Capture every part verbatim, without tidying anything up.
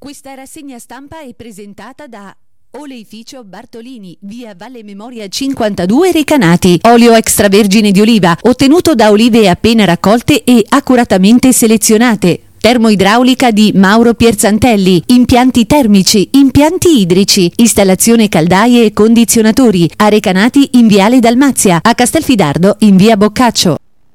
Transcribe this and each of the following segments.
Questa rassegna stampa è presentata da Oleificio Bartolini, via Valle Memoria cinquantadue Recanati. Olio extravergine di oliva, ottenuto da olive appena raccolte e accuratamente selezionate. Termoidraulica di Mauro Pierzantelli, impianti termici, impianti idrici, installazione caldaie e condizionatori, a Recanati in viale Dalmazia, a Castelfidardo in via Boccaccio.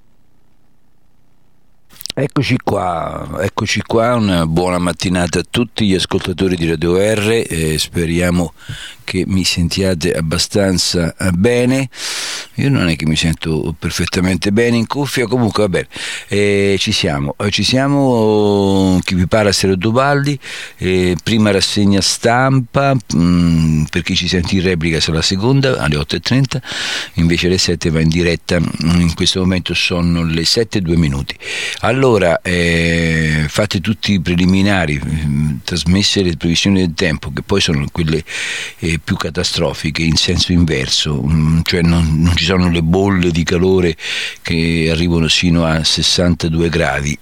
Eccoci qua, eccoci qua, una buona mattinata a tutti gli ascoltatori di Radio R, eh, speriamo che mi sentiate abbastanza bene. Io non è che mi sento perfettamente bene in cuffia, comunque va bene, eh, ci siamo, eh, ci siamo, chi vi parla Sergio Dubaldi, eh, prima rassegna stampa, mh, per chi ci sente in replica sarà la seconda alle otto e trenta, invece alle sette va in diretta, in questo momento sono le sette e due minuti. Allora, eh, fate tutti i preliminari, mh, trasmesse le previsioni del tempo, che poi sono quelle eh, più catastrofiche in senso inverso, mh, cioè non, non ci sono le bolle di calore che arrivano sino a sessantadue gradi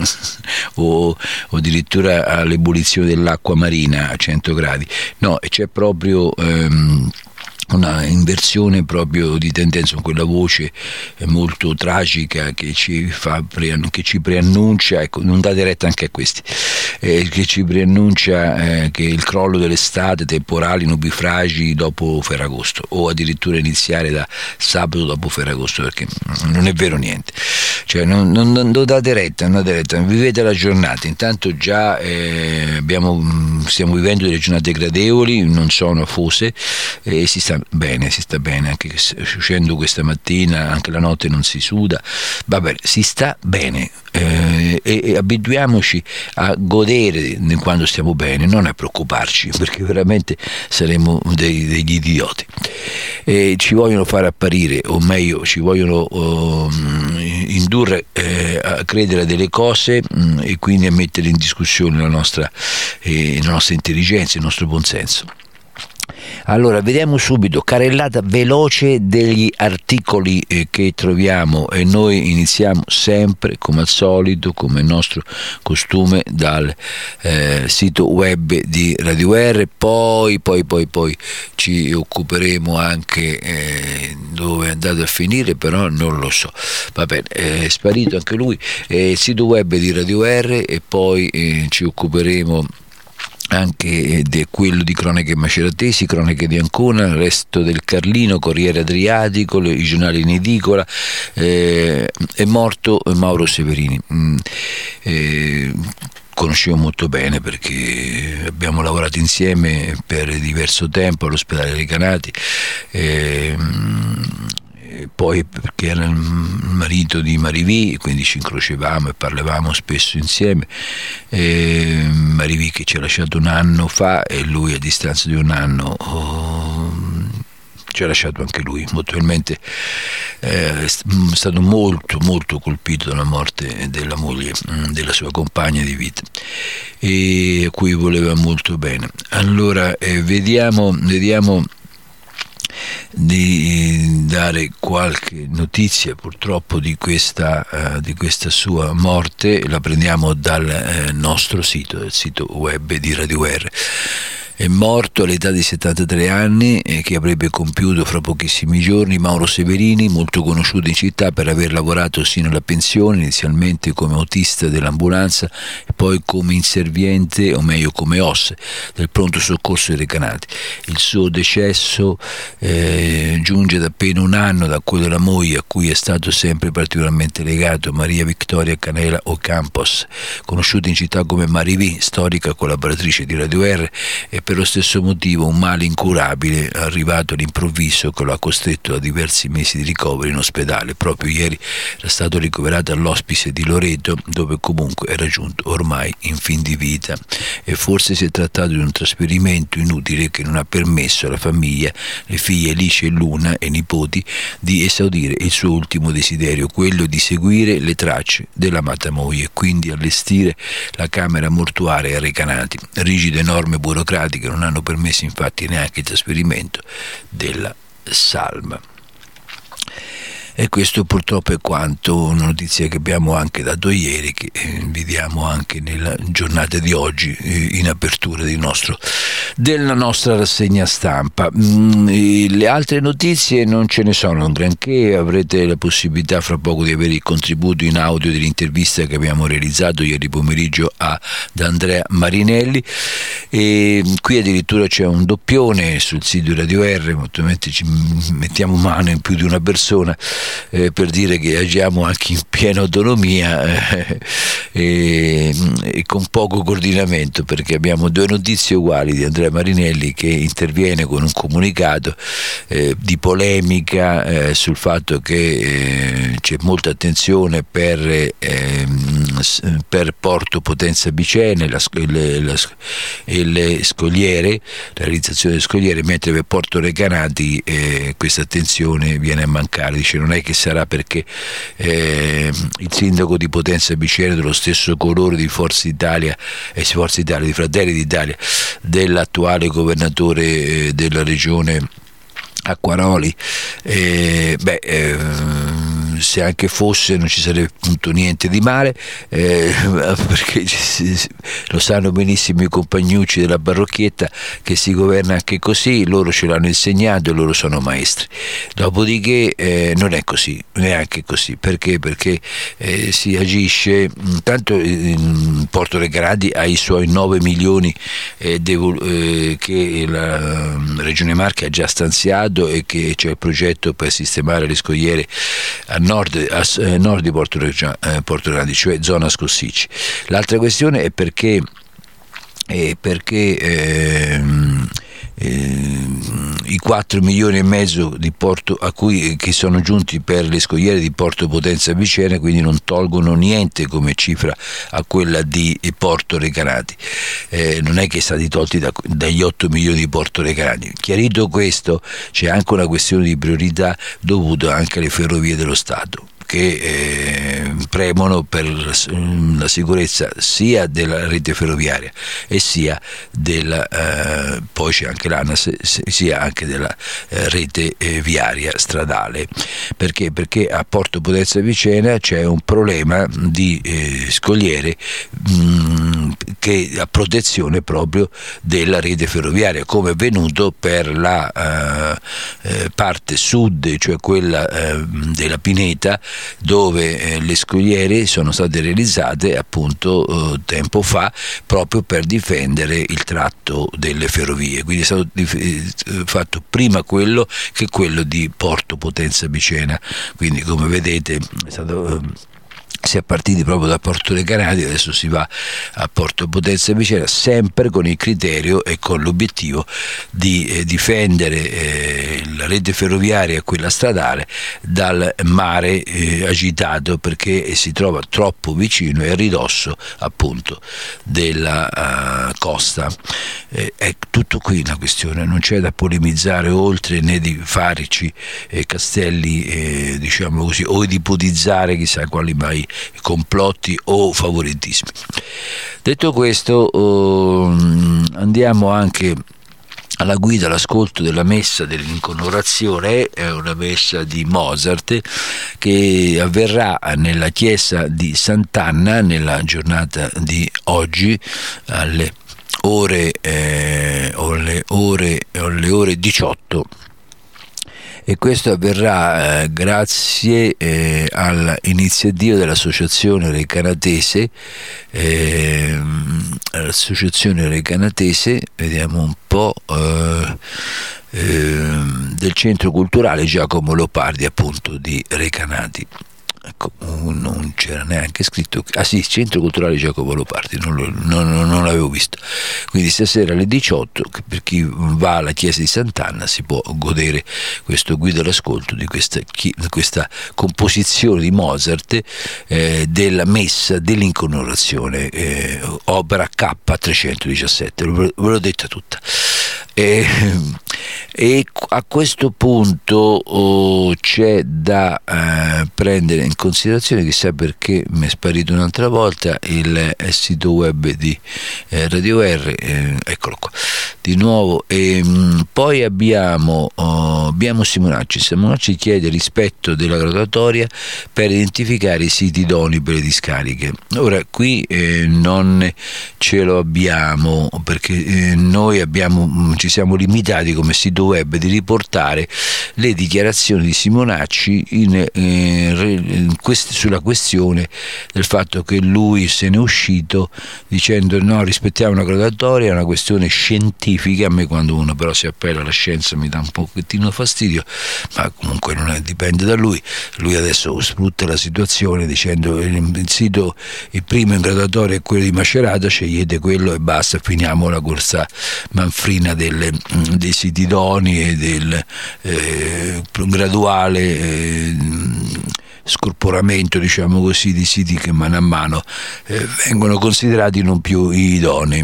o, o addirittura all'ebollizione dell'acqua marina a cento gradi, no, c'è proprio ehm, una inversione proprio di tendenza, con quella voce molto tragica che ci fa pre, che ci preannuncia, ecco, non date retta anche a questi, eh, che ci preannuncia eh, che il crollo dell'estate, temporali, nubifragi dopo Ferragosto, o addirittura iniziare da sabato dopo Ferragosto, perché non è vero niente, cioè non, non, non date retta, non date retta, vivete la giornata. Intanto già eh, abbiamo, stiamo vivendo delle giornate gradevoli, non sono afose, e eh, si sta bene, si sta bene, anche uscendo questa mattina, anche la notte non si suda, va bene, si sta bene, eh, e, e abituiamoci a godere quando stiamo bene, non a preoccuparci, perché veramente saremo dei, degli idioti. E ci vogliono far apparire, o meglio ci vogliono oh, indurre eh, a credere a delle cose, mh, e quindi a mettere in discussione la nostra, eh, la nostra intelligenza, il nostro buonsenso. Allora, vediamo subito, carrellata veloce degli articoli eh, che troviamo, e noi iniziamo sempre, come al solito, come il nostro costume, dal eh, sito web di Radio R, poi, poi, poi, poi ci occuperemo anche eh, dove è andato a finire, però non lo so, va bene, è sparito anche lui, eh, il sito web di Radio R, e poi eh, ci occuperemo anche di quello di Cronache Maceratesi, Cronache di Ancona, Resto del Carlino, Corriere Adriatico, i giornali in edicola, eh, è morto Mauro Severini. Mm, eh, conoscevo molto bene perché abbiamo lavorato insieme per diverso tempo all'ospedale Recanati, eh, poi perché era il marito di Mariví, quindi ci incrociavamo e parlavamo spesso insieme. E Mariví che ci ha lasciato un anno fa, e lui a distanza di un anno oh, ci ha lasciato anche lui. Molto probabilmente eh, è stato molto molto colpito dalla morte della moglie, della sua compagna di vita, e a cui voleva molto bene. Allora eh, vediamo vediamo di dare qualche notizia purtroppo di questa, uh, di questa sua morte. La prendiamo dal uh, nostro sito, dal sito web di Radio R. È morto all'età di settantatré anni, eh, che avrebbe compiuto fra pochissimi giorni, Mauro Severini, molto conosciuto in città per aver lavorato sino alla pensione, inizialmente come autista dell'ambulanza e poi come inserviente, o meglio come O S del pronto soccorso dei Recanati. Il suo decesso eh, giunge da appena un anno da quello della moglie, a cui è stato sempre particolarmente legato, Maria Victoria Canela Ocampos, conosciuta in città come Mariví, storica collaboratrice di Radio R, e per lo stesso motivo un male incurabile è arrivato all'improvviso, che lo ha costretto a diversi mesi di ricovero in ospedale. Proprio ieri era stato ricoverato all'ospice di Loreto, dove comunque era giunto ormai in fin di vita, e forse si è trattato di un trasferimento inutile che non ha permesso alla famiglia, le figlie Alice e Luna e i nipoti, di esaudire il suo ultimo desiderio, quello di seguire le tracce dell'amata moglie, quindi allestire la camera mortuaria a Recanati. Rigide norme burocratiche che non hanno permesso infatti neanche il trasferimento della salma. E questo purtroppo è quanto, una notizia che abbiamo anche dato ieri, che vediamo anche nella giornata di oggi in apertura di nostro, della nostra rassegna stampa. Le altre notizie non ce ne sono un granché, avrete la possibilità fra poco di avere il contributo in audio dell'intervista che abbiamo realizzato ieri pomeriggio a, da Andrea Marinelli, e qui addirittura c'è un doppione sul sito di Radio R, ovviamente ci mettiamo mano in più di una persona eh, per dire che agiamo anche in piena autonomia eh, e, e con poco coordinamento, perché abbiamo due notizie uguali di Andrea Marinelli che interviene con un comunicato eh, di polemica eh, sul fatto che eh, c'è molta attenzione per, eh, per Porto Potenza Picene la, le, la, e le scogliere, la realizzazione delle scogliere, mentre per Porto Recanati eh, questa attenzione viene a mancare. Dice non è che sarà perché eh, il sindaco di Potenza Picene, dello stesso colore di Forza Italia e eh, Forza Italia, di Fratelli d'Italia, dell'attuale governatore eh, della regione Acquaroli, eh, beh eh, se anche fosse non ci sarebbe appunto niente di male, eh, perché lo sanno benissimo i compagnucci della parrocchietta che si governa anche così, loro ce l'hanno insegnato e loro sono maestri. Dopodiché eh, non è così, neanche così, perché? Perché eh, si agisce, intanto in Porto Recanati ha i suoi nove milioni eh, devo, eh, che la Regione Marche ha già stanziato e che c'è il progetto per sistemare le scogliere a nord, a nord di Porto Recanati, cioè zona Scossicci. L'altra questione è perché, è perché ehm, ehm, i quattro milioni e mezzo di Porto a cui che sono giunti per le scogliere di Porto Potenza Picene, quindi non tolgono niente come cifra a quella di Porto Recanati, eh, non è che sono stati tolti da, dagli otto milioni di Porto Recanati. Chiarito questo, c'è anche una questione di priorità dovuta anche alle ferrovie dello Stato, che eh, premono per la sicurezza sia della rete ferroviaria e sia della eh, poi c'è anche l'ANAS, sia anche della eh, rete eh, viaria stradale. Perché? Perché a Porto Potenza Picene c'è un problema di eh, scogliere mh, che a protezione proprio della rete ferroviaria, come è avvenuto per la eh, eh, parte sud, cioè quella eh, della Pineta, dove eh, le scogliere sono state realizzate appunto eh, tempo fa proprio per difendere il tratto delle ferrovie, quindi è stato dif- eh, fatto prima quello che quello di Porto Potenza Picena, quindi come vedete è stato eh, si è partiti proprio da Porto Recanati, adesso si va a Porto Potenza Picena, sempre con il criterio e con l'obiettivo di eh, difendere eh, la rete ferroviaria e quella stradale dal mare eh, agitato, perché si trova troppo vicino e a ridosso appunto della uh, costa. Eh, è tutto qui una questione, non c'è da polemizzare oltre, né di farci eh, castelli eh, diciamo così, o di ipotizzare chissà quali mai complotti o favoritismi. Detto questo, uh, andiamo anche alla guida, all'ascolto della messa dell'inconorazione. È una messa di Mozart che avverrà nella chiesa di Sant'Anna nella giornata di oggi alle ore, eh, alle ore, alle ore diciotto. E questo avverrà eh, grazie eh, all'iniziativa dell'Associazione Recanatese, eh, l'Associazione Recanatese, vediamo un po', eh, eh, del Centro Culturale Giacomo Leopardi, appunto di Recanati. Ecco, non c'era neanche scritto, ah sì, Centro Culturale Giacomo Leopardi, non, lo, non, non l'avevo visto. Quindi stasera alle diciotto, per chi va alla chiesa di Sant'Anna si può godere questo guida all'ascolto di questa, questa composizione di Mozart eh, della messa dell'inconorazione, eh, opera K trecentodiciassette, ve l'ho detta tutta. E, e a questo punto oh, c'è da eh, prendere in considerazione, chissà perché mi è sparito un'altra volta il, il sito web di eh, Radio R, eh, eccolo qua di nuovo. E mh, poi abbiamo, oh, abbiamo Simonacci. Simonacci chiede rispetto della graduatoria per identificare i siti idonei per le discariche. Ora qui eh, non ce lo abbiamo, perché eh, noi abbiamo, ci siamo limitati come sito web di riportare le dichiarazioni di Simonacci in, eh, in quest- sulla questione del fatto che lui se n'è uscito dicendo no, rispettiamo una graduatoria, è una questione scientifica. A me quando uno però si appella alla scienza mi dà un pochettino fastidio, ma comunque non è, dipende da lui. Lui adesso sfrutta la situazione dicendo il, il sito, il primo in graduatoria è quello di Macerata, scegliete quello e basta, finiamo la corsa manfrina delle, dei siti idonei e del eh, graduale eh, scorporamento, diciamo così, di siti che mano a mano eh, vengono considerati non più idonei.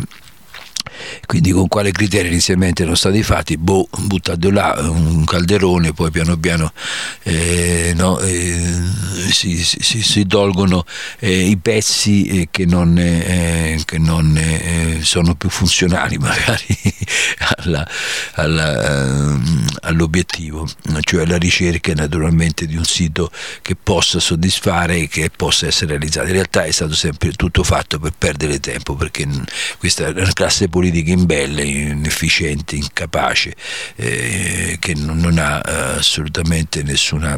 Quindi con quale criterio inizialmente erano stati fatti? Boh, buttato là un calderone, poi piano piano eh, no, eh, si, si, si tolgono eh, i pezzi eh, che non, eh, che non eh, sono più funzionali magari alla, alla, eh, all'obiettivo, cioè la ricerca naturalmente di un sito che possa soddisfare e che possa essere realizzato. In realtà è stato sempre tutto fatto per perdere tempo, perché questa è una classe politica imbelle, inefficiente, incapace, eh, che non, non ha eh, assolutamente nessuna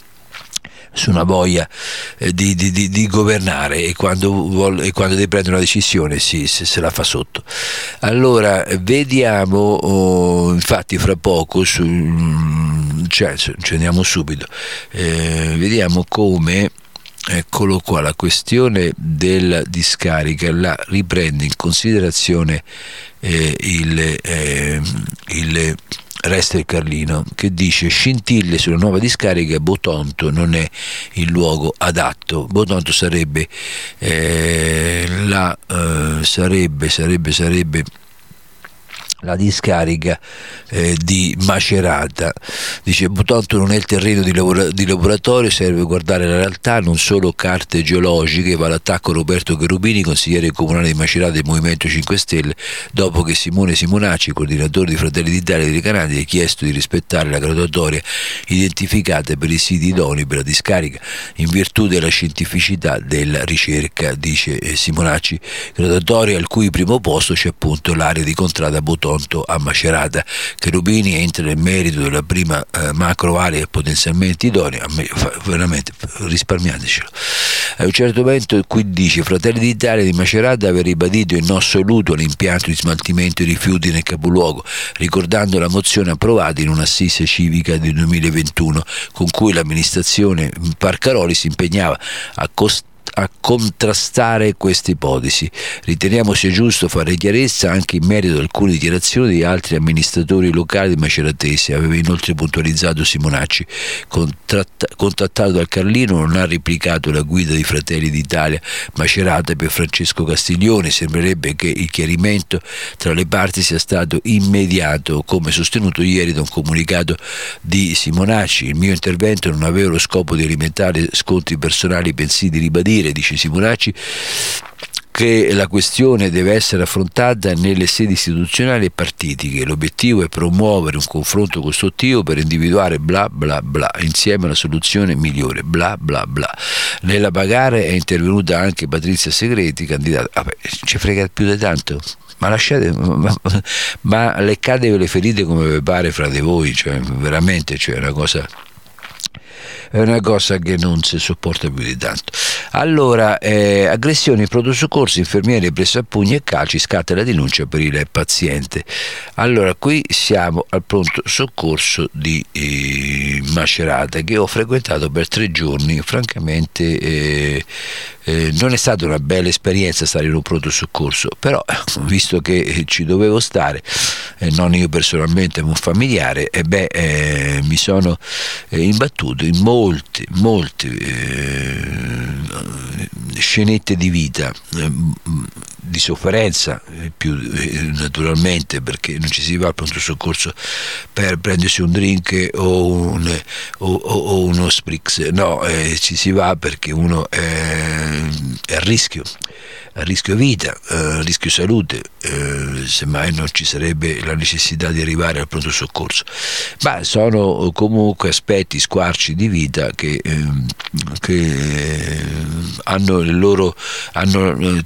nessuna voglia eh, di, di, di, di governare, e quando, vuole, e quando deve prendere una decisione si, se, se la fa sotto. Allora vediamo, oh, infatti fra poco su, cioè, ci andiamo subito, eh, vediamo come eccolo qua, la questione della discarica la riprende in considerazione eh, il, eh, il Resto del Carlino, che dice scintille sulla nuova discarica, Botonto non è il luogo adatto. Botonto sarebbe eh, la eh, sarebbe sarebbe sarebbe la discarica eh, di Macerata. Dice Botonto non è il terreno di, lavora- di laboratorio, serve guardare la realtà, non solo carte geologiche. Va all'attacco Roberto Cherubini, consigliere comunale di Macerata del Movimento cinque Stelle, dopo che Simone Simonacci, coordinatore di Fratelli d'Italia dei Recanati, ha chiesto di rispettare la graduatoria identificata per i siti idonei per la discarica in virtù della scientificità della ricerca, dice eh, Simonacci, graduatoria al cui primo posto c'è appunto l'area di contrada Botonto a Macerata. Cherubini entra nel merito della prima eh, macro area potenzialmente idonea. A me, fa, veramente risparmiatecelo. A un certo momento qui dice Fratelli d'Italia di Macerata aver ribadito il no assoluto all'impianto di smaltimento di rifiuti nel capoluogo, ricordando la mozione approvata in un'assise civica del duemilaventuno con cui l'amministrazione Parcaroli si impegnava a costare a contrastare queste ipotesi. Riteniamo sia giusto fare chiarezza anche in merito ad alcune dichiarazioni di altri amministratori locali maceratesi, aveva inoltre puntualizzato Simonacci. Contratta- contattato dal Carlino non ha replicato la guida di Fratelli d'Italia Macerata per Francesco Castiglione, sembrerebbe che il chiarimento tra le parti sia stato immediato, come sostenuto ieri da un comunicato di Simonacci. Il mio intervento non aveva lo scopo di alimentare scontri personali, bensì di ribadire, dice Simonacci, che la questione deve essere affrontata nelle sedi istituzionali e partitiche. L'obiettivo è promuovere un confronto costruttivo per individuare bla bla bla insieme alla soluzione migliore, bla bla bla. Nella bagarre è intervenuta anche Patrizia Segreti, candidata. Vabbè, ci frega più di tanto. Ma lasciate, ma, ma leccatevi le ferite come vi pare fra di voi, cioè veramente, cioè, è una cosa è una cosa che non si sopporta più di tanto. Allora, eh, aggressioni, pronto soccorso, infermiere preso a pugni e calci, scatta la denuncia per il paziente. Allora, qui siamo al pronto soccorso di eh, Macerata, che ho frequentato per tre giorni. Francamente eh, eh, non è stata una bella esperienza stare in un pronto soccorso, però visto che ci dovevo stare, eh, non io personalmente ma un familiare, e eh beh, eh, mi sono eh, imbattuto in molte, molte eh, scenette di vita, eh, di sofferenza, eh, più eh, naturalmente, perché non ci si va al pronto soccorso per prendersi un drink o, un, o, o uno Sprix, no, eh, ci si va perché uno è, è a rischio, a rischio vita, a rischio salute, eh, semmai non ci sarebbe la necessità di arrivare al pronto soccorso, ma sono comunque aspetti, squarci di vita che, eh, che hanno il loro, hanno eh,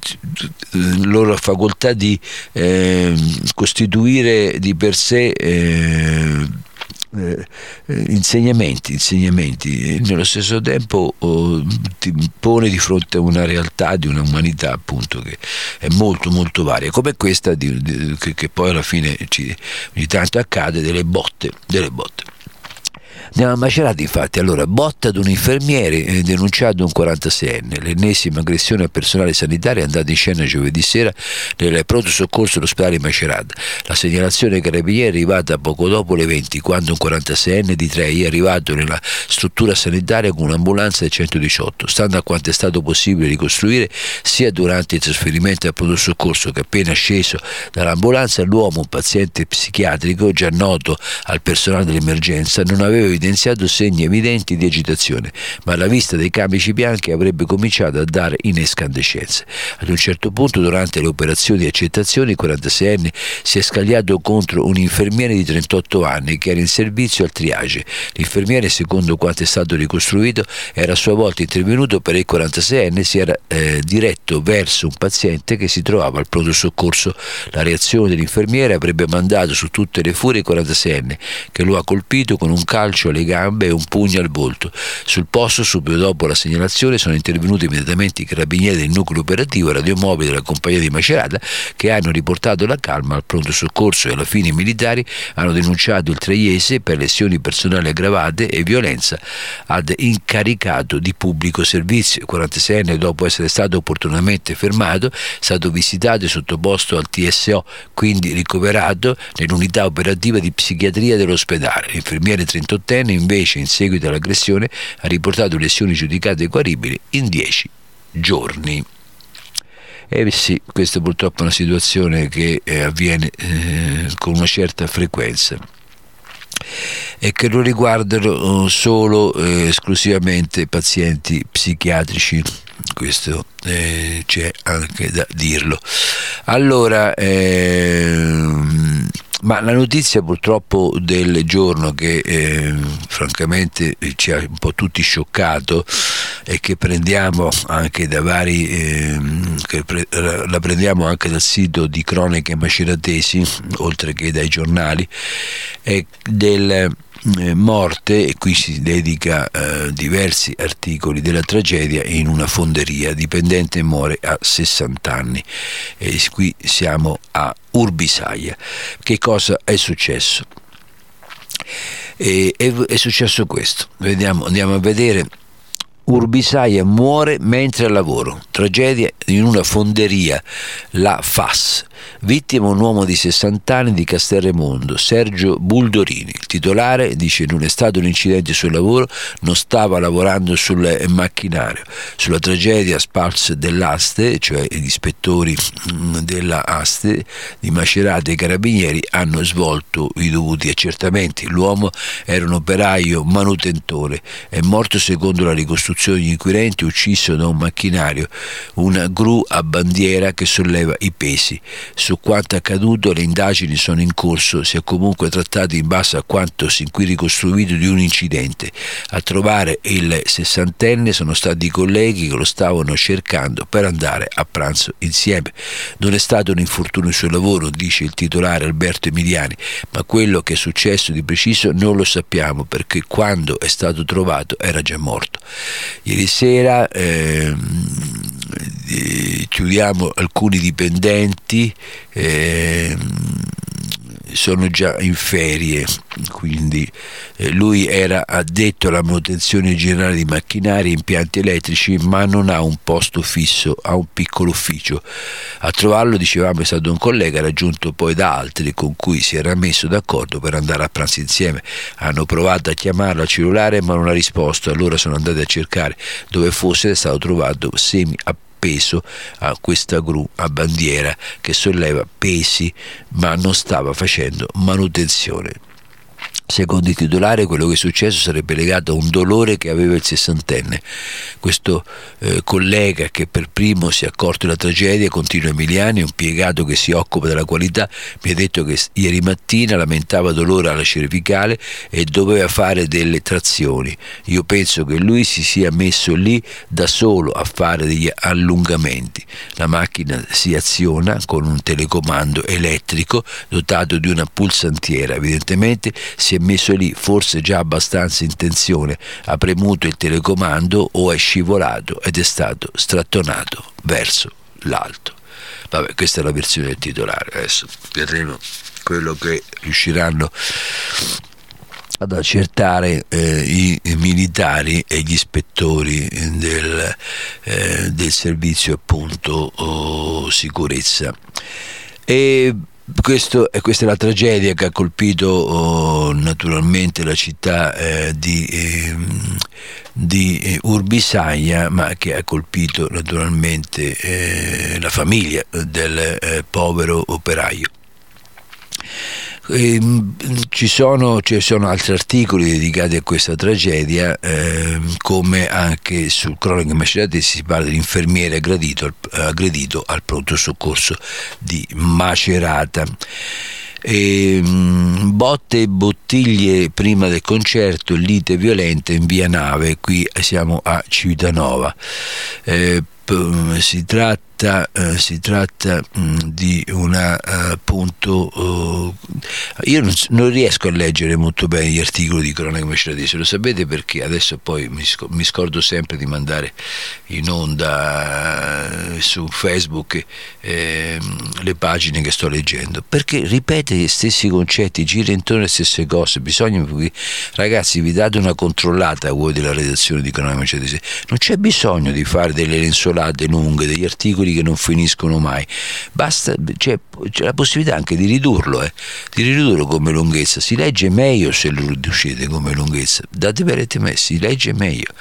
loro facoltà di eh, costituire di per sé eh, Eh, insegnamenti, insegnamenti e nello stesso tempo oh, ti pone di fronte a una realtà di una umanità appunto che è molto molto varia, come questa di, di, che, che poi alla fine ci, ogni tanto accade, delle botte, delle botte. Andiamo a Macerata, infatti. Allora, botta ad un infermiere, eh, denunciato un quarantaseienne. L'ennesima aggressione al personale sanitario è andata in scena giovedì sera nel pronto soccorso dell'ospedale di Macerata. La segnalazione ai carabinieri è arrivata poco dopo le venti, quando un quarantaseienne di Trei è arrivato nella struttura sanitaria con un'ambulanza del centodiciotto. Stando a quanto è stato possibile ricostruire, sia durante il trasferimento al pronto soccorso che appena sceso dall'ambulanza, l'uomo, un paziente psichiatrico già noto al personale dell'emergenza, non aveva evidenziato segni evidenti di agitazione, ma alla vista dei camici bianchi avrebbe cominciato a dare in escandescenze. Ad un certo punto, durante le operazioni di accettazione, il quarantaseienne si è scagliato contro un infermiere di trentotto anni che era in servizio al triage. L'infermiere, secondo quanto è stato ricostruito, era a sua volta intervenuto per il quarantaseienne, si era eh, diretto verso un paziente che si trovava al pronto soccorso. La reazione dell'infermiere avrebbe mandato su tutte le furie il quarantaseienne, che lo ha colpito con un calcio alle gambe e un pugno al volto. Sul posto, subito dopo la segnalazione, sono intervenuti immediatamente i carabinieri del nucleo operativo e radiomobile della compagnia di Macerata, che hanno riportato la calma al pronto soccorso, e alla fine i militari hanno denunciato il treiese per lesioni personali aggravate e violenza ad incaricato di pubblico servizio. Il quarantaseienne, dopo essere stato opportunamente fermato, è stato visitato e sottoposto al T S O, quindi ricoverato nell'unità operativa di psichiatria dell'ospedale. L'infermiere trentottenne invece, in seguito all'aggressione, ha riportato lesioni giudicate guaribili in dieci giorni. Eh sì, questa purtroppo è una situazione che eh, avviene eh, con una certa frequenza e che non riguardano solo eh, esclusivamente pazienti psichiatrici. Questo eh, c'è anche da dirlo. Allora, ehm, ma la notizia purtroppo del giorno che eh, francamente ci ha un po' tutti scioccato e che prendiamo anche da vari eh, che pre- la prendiamo anche dal sito di Cronache Maceratesi, oltre che dai giornali, è del Eh, morte, e qui si dedica eh, diversi articoli, della tragedia in una fonderia. Dipendente muore a sessanta anni, e qui siamo a Urbisaia. Che cosa è successo? E, è, è successo questo, vediamo, andiamo a vedere. Urbisaia muore mentre al lavoro, tragedia in una fonderia, la F A S. Vittima un uomo di sessanta anni di Castelremondo, Sergio Buldorini. Il titolare dice: non è stato un incidente sul lavoro, non stava lavorando sul macchinario. Sulla tragedia Spals dell'Aste, cioè gli ispettori della Aste di Macerata e i carabinieri hanno svolto i dovuti accertamenti. L'uomo era un operaio manutentore, è morto secondo la ricostruzione degli inquirenti, ucciso da un macchinario, una gru a bandiera che solleva i pesi. Su quanto accaduto le indagini sono in corso, si è comunque trattato, in base a quanto sin qui ricostruito, di un incidente. A trovare il sessantenne sono stati i colleghi che lo stavano cercando per andare a pranzo insieme. Non è stato un infortunio sul lavoro, dice il titolare Alberto Emiliani, ma quello che è successo di preciso non lo sappiamo, perché quando è stato trovato era già morto. Ieri sera eh, chiudiamo alcuni dipendenti, eh, sono già in ferie, quindi eh, lui era addetto alla manutenzione generale di macchinari e impianti elettrici, ma non ha un posto fisso, ha un piccolo ufficio. A trovarlo, dicevamo, è stato un collega raggiunto poi da altri con cui si era messo d'accordo per andare a pranzo insieme. Hanno provato a chiamarlo al cellulare ma non ha risposto, allora sono andati a cercare dove fosse ed è stato trovato semi appeso a questa gru a bandiera che solleva pesi ma non stava facendo manutenzione. Secondo il titolare, quello che è successo sarebbe legato a un dolore che aveva il sessantenne. Questo eh, collega che per primo si è accorto della tragedia, Contino Emiliani, un impiegato che si occupa della qualità, mi ha detto che ieri mattina lamentava dolore alla cervicale e doveva fare delle trazioni. Io penso che lui si sia messo lì da solo a fare degli allungamenti. La macchina si aziona con un telecomando elettrico dotato di una pulsantiera. Evidentemente si è messo lì forse già abbastanza in tensione, ha premuto il telecomando o è scivolato ed è stato strattonato verso l'alto. Vabbè, questa è la versione del titolare. Adesso vedremo quello che riusciranno ad accertare eh, i, i militari e gli ispettori del, eh, del servizio appunto oh, sicurezza. E Questo, e questa è la tragedia che ha colpito oh, naturalmente la città eh, di, eh, di eh, Urbisaglia, ma che ha colpito naturalmente eh, la famiglia del eh, povero operaio. E, ci sono, ci sono altri articoli dedicati a questa tragedia, eh, come anche sul Cronache Macerate si parla dell'infermiere aggredito al, aggredito al pronto soccorso di Macerata. E, mh, botte e bottiglie prima del concerto, lite violenta in via Nave, qui siamo a Civitanova. Eh, p- si tratta Uh, si tratta um, di una uh, appunto uh, io non, non riesco a leggere molto bene gli articoli di Cronache Maceratese, lo sapete perché adesso poi mi, sc- mi scordo sempre di mandare in onda uh, su Facebook eh, le pagine che sto leggendo, perché ripete gli stessi concetti, gira intorno alle stesse cose. Bisogna, ragazzi, vi date una controllata a voi della redazione di Cronache Maceratese, non c'è bisogno di fare delle lenzuolate lunghe, degli articoli che non finiscono mai, basta, c'è, c'è la possibilità anche di ridurlo, eh, di ridurlo come lunghezza, si legge meglio se lo riducete come lunghezza, date per me, si legge meglio.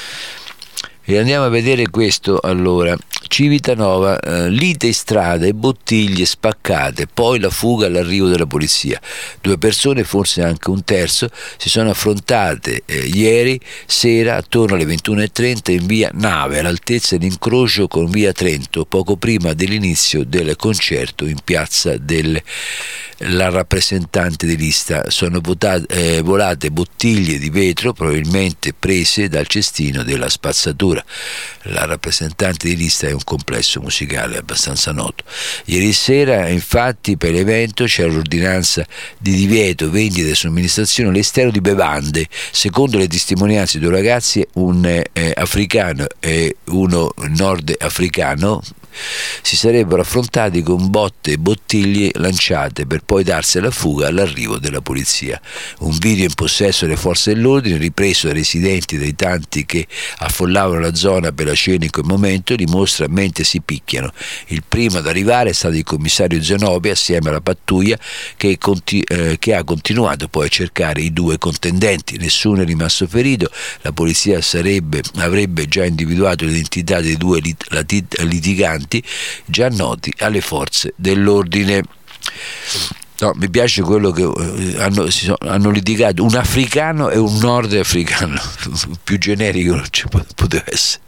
E andiamo a vedere questo allora. Civitanova, eh, lite in strada e bottiglie spaccate, poi la fuga all'arrivo della polizia. Due persone, forse anche un terzo, si sono affrontate eh, ieri sera attorno alle ventuno e trenta in via Nave, all'altezza dell'incrocio con via Trento, poco prima dell'inizio del concerto in piazza del la rappresentante di lista. Sono votate, eh, volate bottiglie di vetro probabilmente prese dal cestino della spazzatura. La rappresentante di lista è un complesso musicale abbastanza noto. Ieri sera infatti per l'evento c'era l'ordinanza di divieto, vendita e somministrazione all'esterno di bevande. Secondo le testimonianze di due ragazzi, un eh, africano e uno nordafricano, si sarebbero affrontati con botte e bottiglie lanciate per poi darsi alla fuga all'arrivo della polizia. Un video in possesso delle forze dell'ordine, ripreso dai residenti e dai tanti che affollavano la zona per la cena in quel momento, dimostra mentre si picchiano. Il primo ad arrivare è stato il commissario Zanobi assieme alla pattuglia che, conti- eh, che ha continuato poi a cercare i due contendenti. Nessuno è rimasto ferito, la polizia sarebbe, avrebbe già individuato l'identità dei due lit- lit- litiganti già noti alle forze dell'ordine. No, mi piace quello che eh, hanno, si sono, hanno litigato un africano e un nordafricano, più generico non ci poteva essere.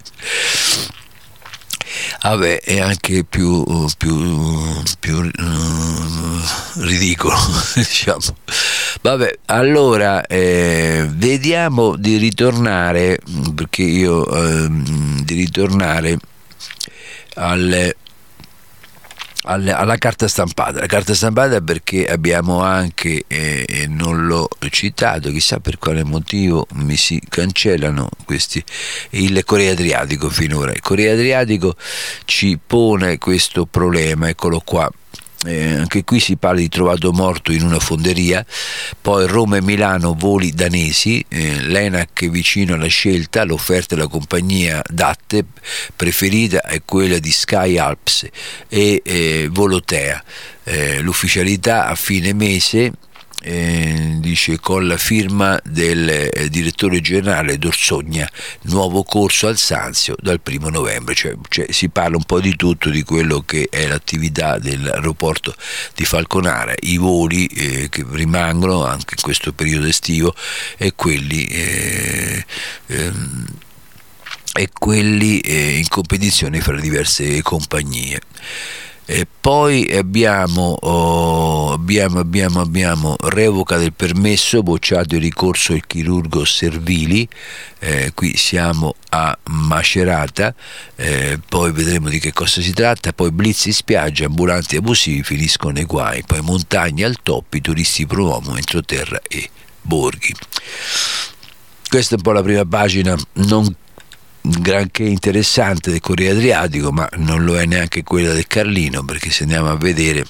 Vabbè, è anche più, più, più uh, ridicolo, diciamo. Vabbè, allora eh, vediamo di ritornare, perché io eh, di ritornare Alle, alle, alla carta stampata. La carta stampata perché abbiamo anche, eh, e non l'ho citato, chissà per quale motivo mi si cancellano questi, il Corriere Adriatico finora. Il Corriere Adriatico ci pone questo problema, eccolo qua. Eh, anche qui si parla di trovato morto in una fonderia. Poi Roma e Milano, voli danesi, eh, l'Enac vicino alla scelta, l'offerta della compagnia D A T preferita è quella di Sky Alps e eh, Volotea, eh, l'ufficialità a fine mese eh, dice con la firma del eh, direttore generale D'Orsogna, nuovo corso al Sanzio dal primo novembre, cioè, cioè si parla un po' di tutto, di quello che è l'attività dell'aeroporto di Falconara, i voli eh, che rimangono anche in questo periodo estivo e quelli eh, ehm, e quelli eh, in competizione fra diverse compagnie. E poi abbiamo, oh, abbiamo, abbiamo, abbiamo revoca del permesso, bocciato il ricorso al chirurgo Servili, eh, qui siamo a Macerata, eh, poi vedremo di che cosa si tratta, poi blitz in spiaggia, ambulanti abusivi finiscono nei guai, poi montagne al top, i turisti promuovono entroterra e borghi. Questa è un po' la prima pagina, non granché interessante del Corriere Adriatico, ma non lo è neanche quella del Carlino, perché se andiamo a vedere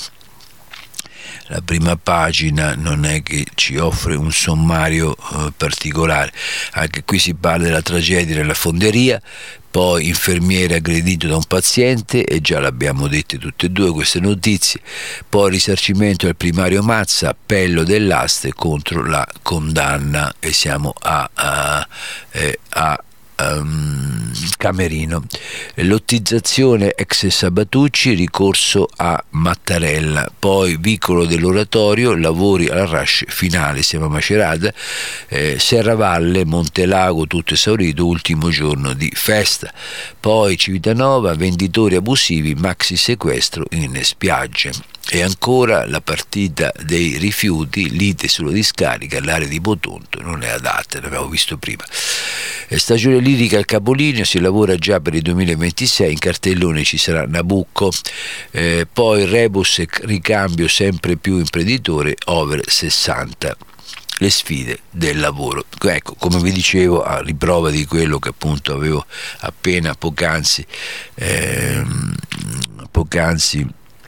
la prima pagina non è che ci offre un sommario eh, particolare. Anche qui si parla della tragedia nella fonderia, poi infermiere aggredito da un paziente, e già l'abbiamo dette tutte e due queste notizie, poi risarcimento del primario Mazza, appello dell'Aste contro la condanna, e siamo a, a, a, a Um, Camerino, lottizzazione ex Sabatucci, ricorso a Mattarella, poi vicolo dell'oratorio, lavori alla rush finale, siamo a Macerata, eh, Serravalle, Montelago tutto esaurito, ultimo giorno di festa, poi Civitanova, venditori abusivi, maxi sequestro in spiagge. E ancora la partita dei rifiuti, lite sulla discarica, l'area di Botonto non è adatta, l'abbiamo visto prima. Stagione lirica al capolinea, si lavora già per il duemilaventisei, in cartellone ci sarà Nabucco, eh, poi rebus e ricambio sempre più imprenditore over sessanta. Le sfide del lavoro. Ecco, come vi dicevo, a riprova di quello che appunto avevo appena poc'anzi ehm, poc'anzi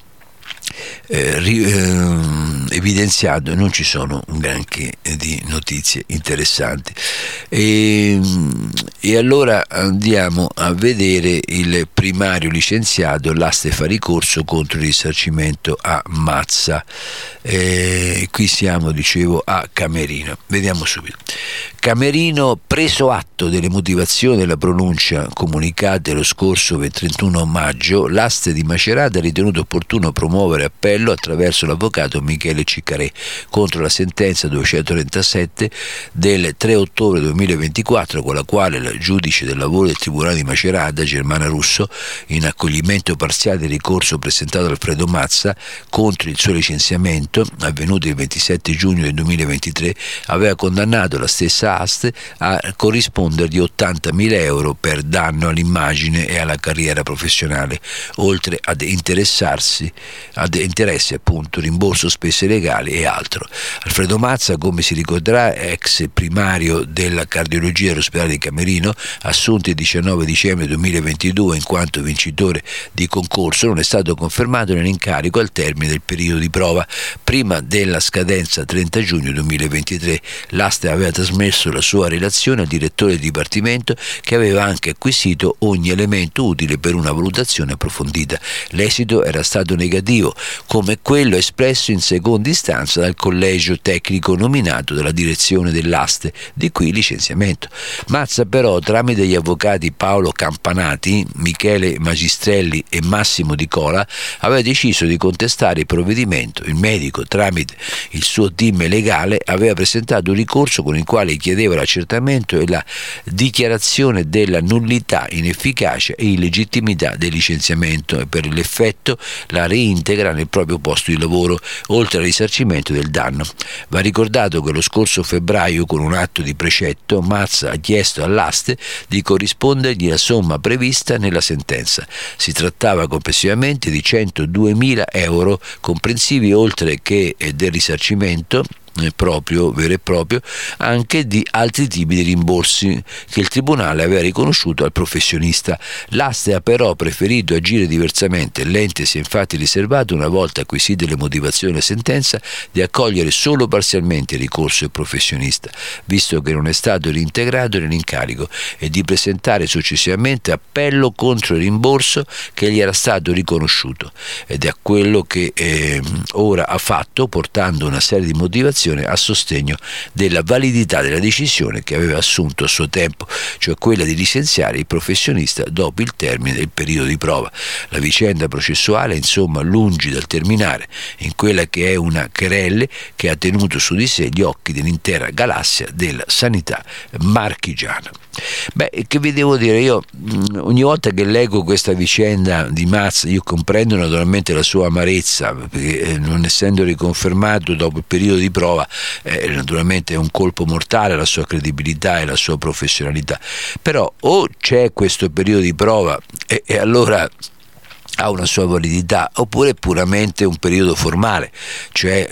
Eh, ri, eh, evidenziato, non ci sono un granché di notizie interessanti, e, e allora andiamo a vedere il primario licenziato, l'Aste fa ricorso contro il risarcimento a Mazza, e qui siamo, dicevo, a Camerino. Vediamo subito. Camerino, preso atto delle motivazioni della pronuncia comunicate lo scorso trentuno maggio, l'Aste di Macerata ha ritenuto opportuno promuovere appello attraverso l'avvocato Michele Ciccarè contro la sentenza duecentotrentasette del tre ottobre duemilaventiquattro, con la quale il giudice del lavoro del Tribunale di Macerata, Germana Russo, in accoglimento parziale del ricorso presentato da Alfredo Mazza contro il suo licenziamento, avvenuto il ventisette giugno del duemilaventitré, aveva condannato la stessa Aste a corrispondergli ottantamila euro per danno all'immagine e alla carriera professionale, oltre ad interessarsi ad interessi appunto, rimborso spese legali e altro. Alfredo Mazza, come si ricorderà, ex primario della cardiologia dell'ospedale di Camerino, assunto il diciannove dicembre duemilaventidue in quanto vincitore di concorso, non è stato confermato nell'incarico al termine del periodo di prova. Prima della scadenza trenta giugno duemilaventitré, l'Aste aveva trasmesso la sua relazione al direttore del dipartimento, che aveva anche acquisito ogni elemento utile per una valutazione approfondita. L'esito era stato negativo, come quello espresso in seconda istanza dal collegio tecnico nominato dalla direzione dell'Aste, di cui licenziamento. Mazza però, tramite gli avvocati Paolo Campanati, Michele Magistrelli e Massimo Di Cola, aveva deciso di contestare il provvedimento. Il medico, tramite il suo team legale, aveva presentato un ricorso con il quale chiedeva l'accertamento e la dichiarazione della nullità, inefficacia e illegittimità del licenziamento, e per l'effetto la reintegra nel proprio posto di lavoro, oltre al risarcimento del danno. Va ricordato che lo scorso febbraio, con un atto di precetto, Mazza ha chiesto all'Aste di corrispondergli la somma prevista nella sentenza. Si trattava complessivamente di centoduemila euro comprensivi, oltre che del risarcimento proprio, vero e proprio, anche di altri tipi di rimborsi che il Tribunale aveva riconosciuto al professionista. L'Aste ha però preferito agire diversamente. L'ente si è infatti riservato, una volta acquisite le motivazioni della sentenza, di accogliere solo parzialmente il ricorso del professionista, visto che non è stato reintegrato nell'incarico, e di presentare successivamente appello contro il rimborso che gli era stato riconosciuto, ed è quello che eh, ora ha fatto, portando una serie di motivazioni motivazione a sostegno della validità della decisione che aveva assunto a suo tempo, cioè quella di licenziare il professionista dopo il termine del periodo di prova. La vicenda processuale, insomma, lungi dal terminare in quella che è una querelle che ha tenuto su di sé gli occhi dell'intera galassia della sanità marchigiana. Beh, che vi devo dire, io ogni volta che leggo questa vicenda di Mazza, io comprendo naturalmente la sua amarezza, perché eh, non essendo riconfermato dopo il periodo di prova, eh, naturalmente è un colpo mortale alla sua credibilità e alla sua professionalità, però o c'è questo periodo di prova e, e allora ha una sua validità, oppure puramente un periodo formale, cioè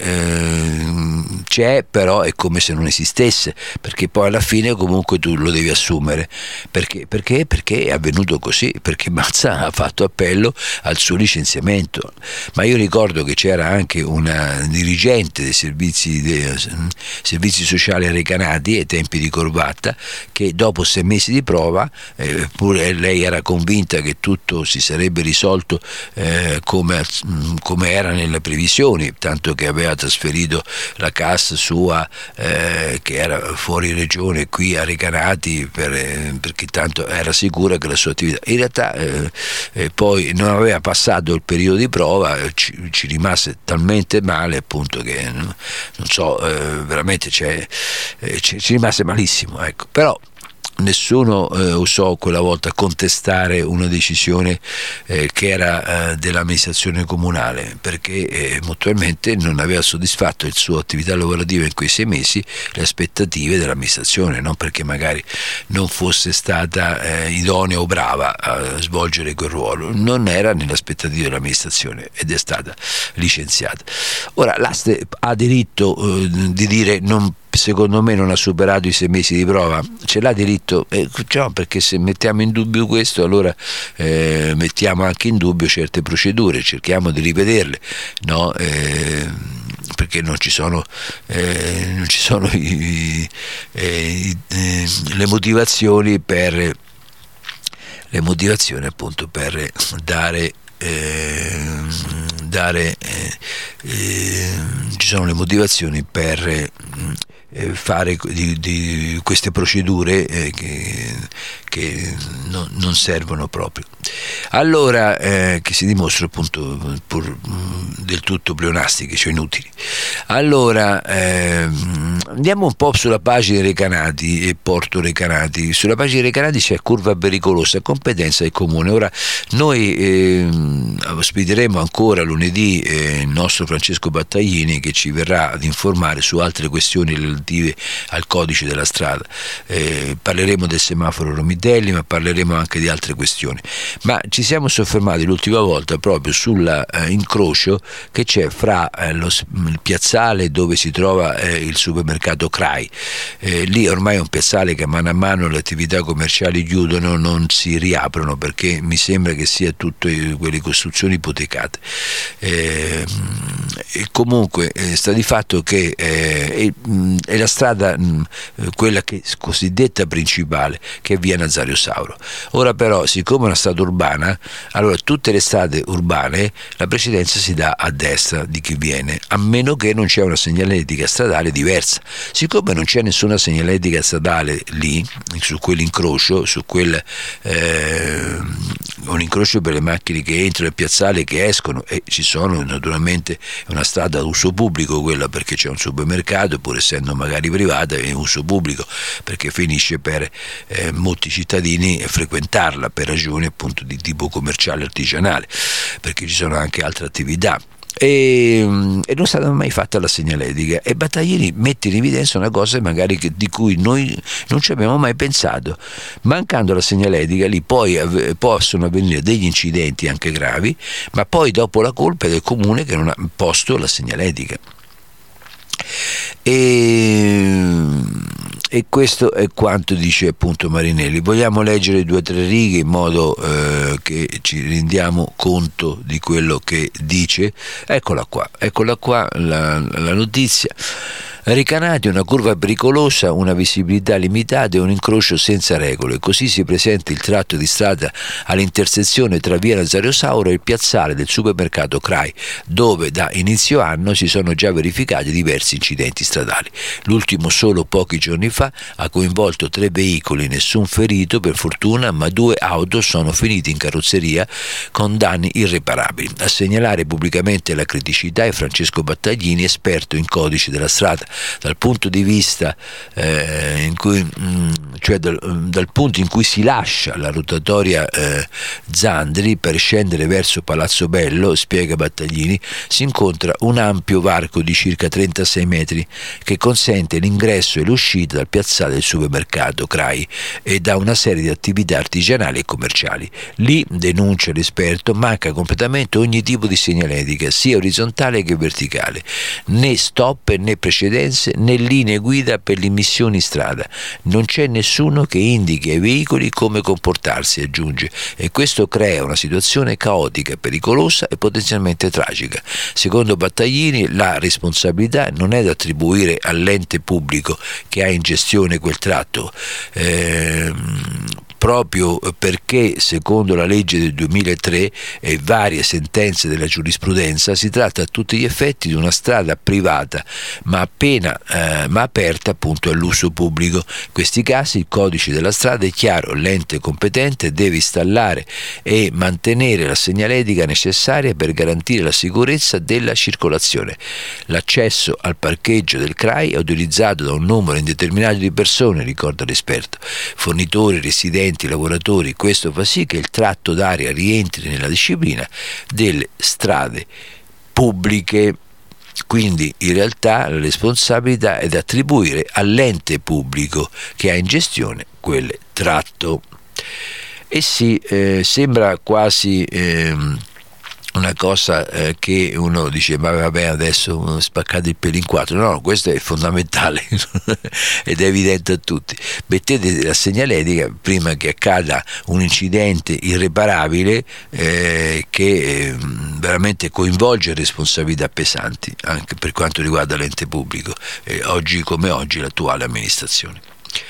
ehm, c'è però è come se non esistesse, perché poi alla fine comunque tu lo devi assumere, perché, perché, perché è avvenuto così, perché Mazza ha fatto appello al suo licenziamento. Ma io ricordo che c'era anche una dirigente dei servizi, dei servizi sociali recanati ai tempi di Corbatta, che dopo sei mesi di prova, eh, pure lei era convinta che tutto si sarebbe risolto Eh, come, come era nelle previsioni, tanto che aveva trasferito la cassa sua eh, che era fuori regione qui a Recanati per, eh, perché tanto era sicura che la sua attività in realtà eh, eh, poi non aveva passato il periodo di prova, eh, ci, ci rimase talmente male appunto che non, non so eh, veramente c'è, eh, ci, ci rimase malissimo, ecco. Però nessuno eh, osò quella volta contestare una decisione eh, che era eh, dell'amministrazione comunale, perché eh, mutualmente non aveva soddisfatto il suo attività lavorativa in quei sei mesi le aspettative dell'amministrazione, non perché magari non fosse stata eh, idonea o brava a svolgere quel ruolo, non era nelle aspettative dell'amministrazione ed è stata licenziata. Ora l'Aste ha diritto eh, di dire non, secondo me non ha superato i sei mesi di prova, ce l'ha diritto, eh, cioè, perché se mettiamo in dubbio questo allora eh, mettiamo anche in dubbio certe procedure, cerchiamo di rivederle, no? Eh, perché non ci sono, eh, non ci sono i, i, eh, le motivazioni per le motivazioni appunto per dare Eh, dare eh, eh, ci sono le motivazioni per eh, fare di, di queste procedure eh, che, che no, non servono proprio, allora eh, che si dimostrano appunto pur, del tutto pleonastiche, cioè inutili. Allora eh, andiamo un po' sulla pagina Recanati e Porto Recanati. Sulla pagina Recanati c'è curva pericolosa, competenza del comune. Ora noi eh, ospiteremo ancora lunedì eh, il nostro Francesco Battaglini, che ci verrà ad informare su altre questioni relative al codice della strada. Eh, parleremo del semaforo Romitelli, ma parleremo anche di altre questioni. Ma ci siamo soffermati l'ultima volta proprio sull'incrocio eh, che c'è fra eh, lo, il piazzale dove si trova eh, il supermercato C R A I. Eh, lì ormai è un piazzale che mano a mano le attività commerciali chiudono, non si riaprono, perché mi sembra che sia tutto quelle costruzioni ipotecate. Eh, e comunque eh, sta di fatto che eh, è, è la strada mh, quella che cosiddetta principale, che è via Nazario Sauro. Ora però, siccome è una strada urbana, allora tutte le strade urbane la precedenza si dà a destra di chi viene, a meno che non c'è una segnaletica stradale diversa. Siccome non c'è nessuna segnaletica stradale lì, su quell'incrocio, su quel eh, un incrocio per le macchine che entrano nel piazzale, che escono, e ci sono naturalmente, è una strada ad uso pubblico quella, perché c'è un supermercato, pur essendo magari privata è uso pubblico, perché finisce per eh, molti cittadini frequentarla per ragioni appunto di tipo commerciale artigianale, perché ci sono anche altre attività. E, e non è stata mai fatta la segnaletica, e Battaglini mette in evidenza una cosa magari che, di cui noi non ci abbiamo mai pensato. Mancando la segnaletica lì poi av- possono avvenire degli incidenti anche gravi, ma poi dopo la colpa è del comune che non ha posto la segnaletica. E, e questo è quanto dice appunto Marinelli. Vogliamo leggere due o tre righe in modo eh, che ci rendiamo conto di quello che dice. Eccola qua, eccola qua la, la notizia. Recanati, una curva pericolosa, una visibilità limitata e un incrocio senza regole. Così si presenta il tratto di strada all'intersezione tra via Nazario Sauro e il piazzale del supermercato C R A I, dove da inizio anno si sono già verificati diversi incidenti stradali. L'ultimo solo pochi giorni fa ha coinvolto tre veicoli, nessun ferito per fortuna, ma due auto sono finite in carrozzeria con danni irreparabili. A segnalare pubblicamente la criticità è Francesco Battaglini, esperto in codice della strada. Dal punto di vista eh, in cui, mh, cioè dal, dal punto in cui si lascia la rotatoria eh, Zandri per scendere verso Palazzo Bello, spiega Battaglini, si incontra un ampio varco di circa trentasei metri che consente l'ingresso e l'uscita dal piazzale del supermercato C R A I e da una serie di attività artigianali e commerciali. Lì, denuncia l'esperto, manca completamente ogni tipo di segnaletica, sia orizzontale che verticale, né stop né precedenze né linee guida per l'immissione in strada. Non c'è nessuno che indichi ai veicoli come comportarsi, aggiunge, e questo crea una situazione caotica, pericolosa e potenzialmente tragica. Secondo Battaglini la responsabilità non è da attribuire all'ente pubblico che ha in gestione quel tratto, ehm, proprio perché secondo la legge del duemilatré e varie sentenze della giurisprudenza si tratta a tutti gli effetti di una strada privata ma appena eh, ma aperta appunto all'uso pubblico. In questi casi il codice della strada è chiaro, l'ente competente deve installare e mantenere la segnaletica necessaria per garantire la sicurezza della circolazione. L'accesso al parcheggio del C R A I è utilizzato da un numero indeterminato di persone, ricorda l'esperto, fornitori, residenti, lavoratori. Questo fa sì che il tratto d'area rientri nella disciplina delle strade pubbliche. Quindi in realtà la responsabilità è da attribuire all'ente pubblico che ha in gestione quel tratto. E sì, eh, sembra quasi ehm, una cosa eh, che uno dice ma vabbè adesso spaccate il pelo in quattro. No, questo è fondamentale ed è evidente a tutti. Mettete la segnaletica prima che accada un incidente irreparabile eh, che eh, veramente coinvolge responsabilità pesanti anche per quanto riguarda l'ente pubblico, eh, oggi come oggi l'attuale amministrazione.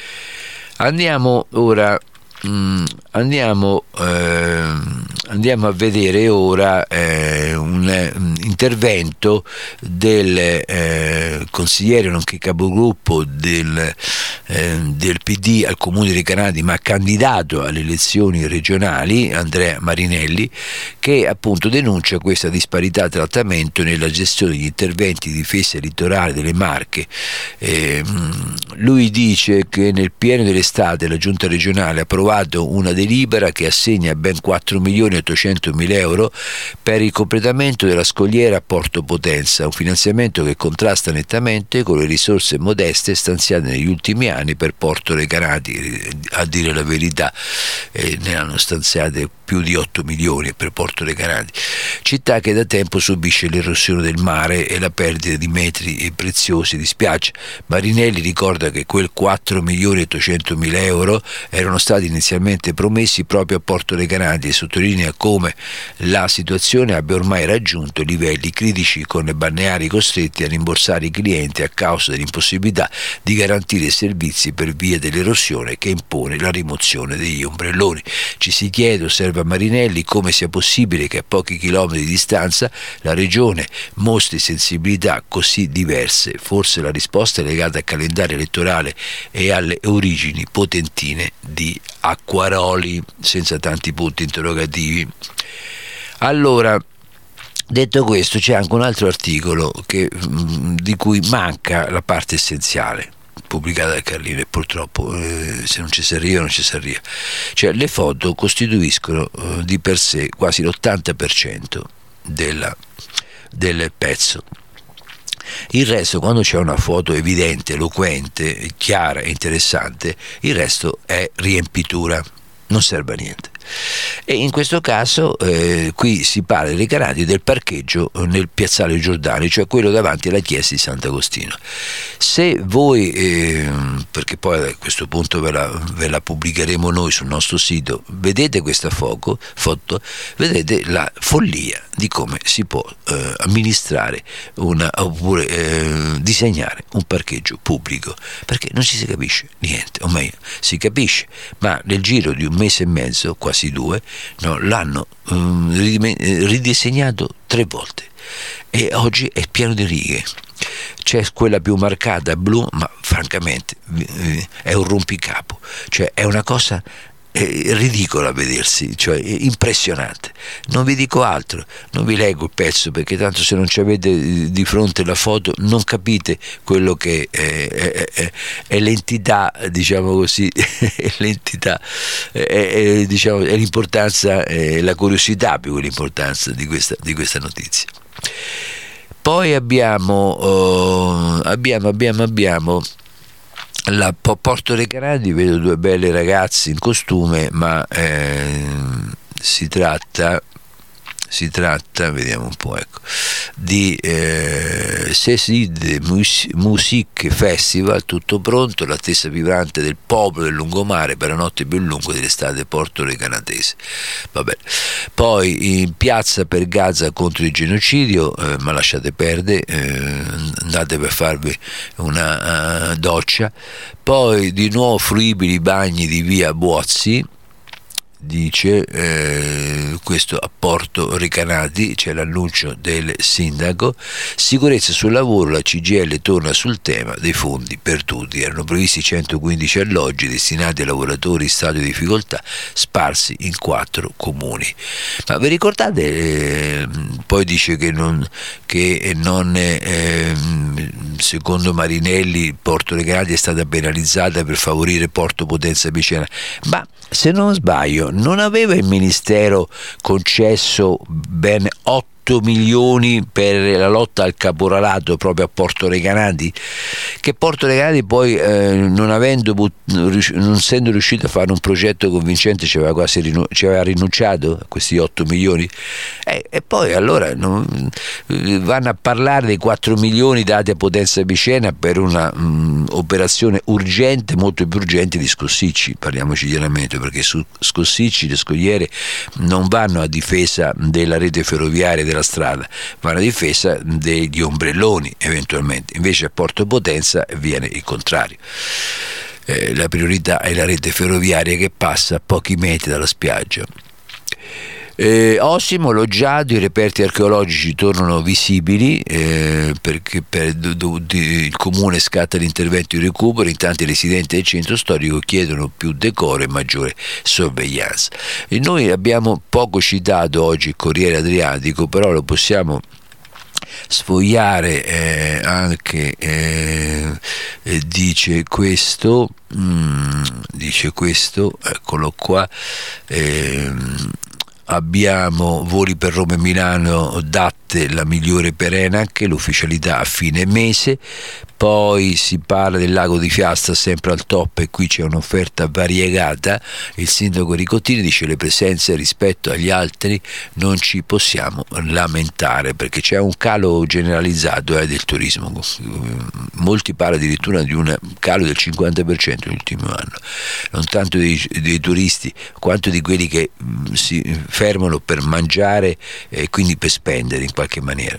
Andiamo ora Mm, andiamo, eh, andiamo a vedere ora eh, un, un intervento del eh, consigliere nonché capogruppo del, eh, del P D al Comune di Recanati, ma candidato alle elezioni regionali, Andrea Marinelli, che appunto denuncia questa disparità di trattamento nella gestione degli interventi di difesa litorale delle Marche. Eh, lui dice che nel pieno dell'estate la Giunta regionale ha approvato una delibera che assegna ben quattro milioni ottocentomila euro per il completamento della scogliera a Porto Potenza, un finanziamento che contrasta nettamente con le risorse modeste stanziate negli ultimi anni per Porto Recanati. A dire la verità eh, ne hanno stanziate più di otto milioni per Porto Recanati, città che da tempo subisce l'erosione del mare e la perdita di metri preziosi di spiaggia. Marinelli ricorda che quel quattro milioni ottocentomila euro erano stati inizialmente promessi proprio a Porto Recanati e sottolinea come la situazione abbia ormai raggiunto livelli critici, con balneari costretti a rimborsare i clienti a causa dell'impossibilità di garantire servizi per via dell'erosione che impone la rimozione degli ombrelloni. Ci si chiede, osserva Marinelli, come sia possibile che a pochi chilometri di distanza la regione mostri sensibilità così diverse. Forse la risposta è legata al calendario elettorale e alle origini potentine di Acquaroli, senza tanti punti interrogativi. Allora, detto questo, c'è anche un altro articolo che, di cui manca la parte essenziale, pubblicata da Carlino, e purtroppo eh, se non ci si arriva non ci si arriva. Cioè, le foto costituiscono eh, di per sé quasi l'ottanta per cento della, del pezzo. Il resto, quando c'è una foto evidente, eloquente, chiara e interessante, il resto è riempitura, non serve a niente. E in questo caso eh, qui si parla dei Recanati, del parcheggio nel piazzale Giordani, cioè quello davanti alla chiesa di Sant'Agostino. Se voi, eh, perché poi a questo punto ve la, ve la pubblicheremo noi sul nostro sito, vedete questa foto, foto vedete la follia di come si può eh, amministrare una, oppure eh, disegnare un parcheggio pubblico, perché non si capisce niente, o meglio si capisce, ma nel giro di un mese e mezzo, quasi due, no, l'hanno um, ridisegnato tre volte e oggi è pieno di righe. C'è quella più marcata blu, ma francamente è un rompicapo, cioè è una cosa è ridicola a vedersi, cioè impressionante. Non vi dico altro, non vi leggo il pezzo, perché tanto se non ci avete di fronte la foto non capite quello che è, è, è, è l'entità, diciamo così, è l'entità, è, è, diciamo, è l'importanza, è la curiosità più che l'importanza di questa, di questa notizia. Poi abbiamo, uh, abbiamo, abbiamo, abbiamo la Porto Recanati, vedo due belle ragazze in costume, ma eh, si tratta, si tratta, vediamo un po', ecco, di eh, Sesid Music Festival, tutto pronto, l'attesa vibrante del popolo del lungomare per la notte più lunga dell'estate portorecanatese. Vabbè. Poi in piazza per Gaza contro il genocidio, eh, ma lasciate perdere, eh, andate per farvi una uh, doccia. Poi di nuovo fruibili bagni di via Buozzi, dice eh, questo a Porto Recanati, c'è l'annuncio del sindaco. Sicurezza sul lavoro, la C G I L torna sul tema dei fondi perduti. Erano previsti centoquindici alloggi destinati ai lavoratori in stato di difficoltà, sparsi in quattro comuni. Ma vi ricordate, eh, poi dice che non, che non eh, secondo Marinelli Porto Recanati è stata penalizzata per favorire Porto Potenza Picena, ma se non sbaglio non aveva il Ministero concesso ben otto milioni per la lotta al caporalato proprio a Porto Recanati, che Porto Recanati poi eh, non avendo non essendo riuscito a fare un progetto convincente ci aveva quasi rinu- ci aveva rinunciato a questi otto milioni e, e poi allora non, vanno a parlare dei quattro milioni dati a Potenza Picena per una mh, operazione urgente, molto più urgente di Scossicci, parliamoci chiaramente, perché su Scossicci le scogliere non vanno a difesa della rete ferroviaria della strada, vanno a difesa degli ombrelloni eventualmente, invece a Porto Potenza viene il contrario. Eh, la priorità è la rete ferroviaria che passa a pochi metri dalla spiaggia. Eh, Osimo, Loggiato, i reperti archeologici tornano visibili eh, perché per, do, do, di, il comune scatta l'intervento di recupero, intanto i residenti del centro storico chiedono più decoro e maggiore sorveglianza. E noi abbiamo poco citato oggi il Corriere Adriatico, però lo possiamo sfogliare eh, anche eh, eh, dice questo mm, dice questo eccolo qua eh, abbiamo voli per Roma e Milano, date la migliore per Enac, l'ufficialità a fine mese. Poi si parla del lago di Fiasta sempre al top e qui c'è un'offerta variegata. Il sindaco Ricottini dice le presenze rispetto agli altri non ci possiamo lamentare perché c'è un calo generalizzato eh, del turismo. Molti parlano addirittura di un calo del cinquanta per cento nell'ultimo anno, non tanto dei, dei turisti quanto di quelli che mh, si fermano per mangiare e quindi per spendere in qualche maniera.